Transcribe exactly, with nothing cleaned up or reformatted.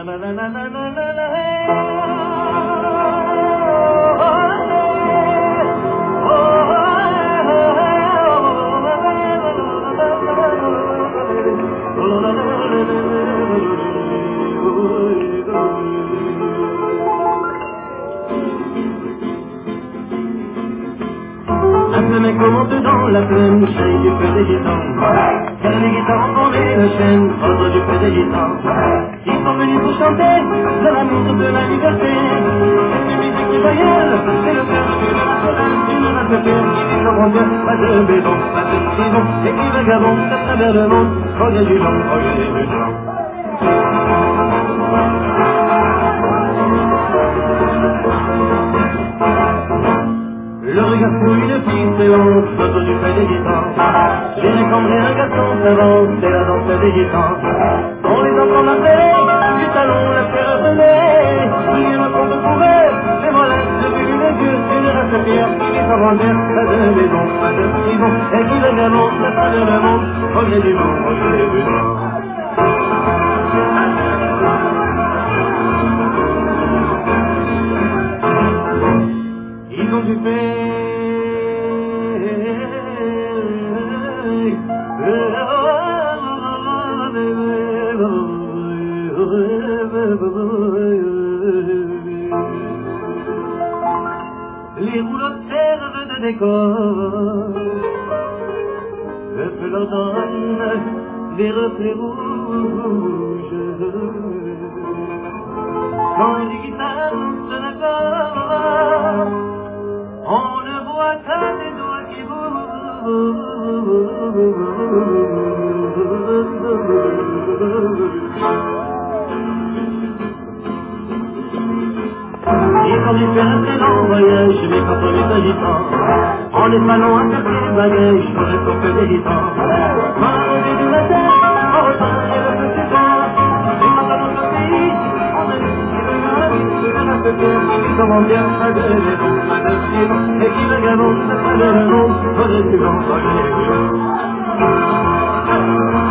Un peu mec monte dans la plaine, chérie du feu des gitans. Quelle les guitares ont tombé le chêne, ordre du feu des gitans. Ils sont venus pour chanter de l'amour, de la liberté. C'est une musique qui voyelle, c'est le cœur de la forêt. Une race de terre qui vit sans frontières, pas de maison, pas de prison. Et qui vagabonde à travers le monde, oh y'a du vent, oh y'a du vent. Le regard fouille une fille séance, l'autre du fait des gitans. J'ai récambré un garçon savant, c'est la danse des gitans. On les entend marteler, du salon la terre venait. Ils me comptent pour eux, mais voilà, depuis les yeux, une race fière qui vit sans frontières, pas de maison, pas de prison, et qui vagabonde à travers le monde, au gré du vent, au gré du vent. Ils ont du fait les rouleaux de terre de décor, le feu leur donne des reflets rouges. Quand les guitares se l'accord, on ne voit que des doigts qui bougent. Et quand j'ai fait un très long voyage, mais quand on est agitant, en les ballons à faire des bagages, je reste au feu des gitans. Quand la rosée du matin, on retourne et le feu s'éteint. Et quand dans notre pays, on a dit qu'il veut dans la vie, on a fait faire qui vit comment bien, pas de maison, pas de prison, et qui vagabonde à travers le monde, au gré du vent, au gré du vent.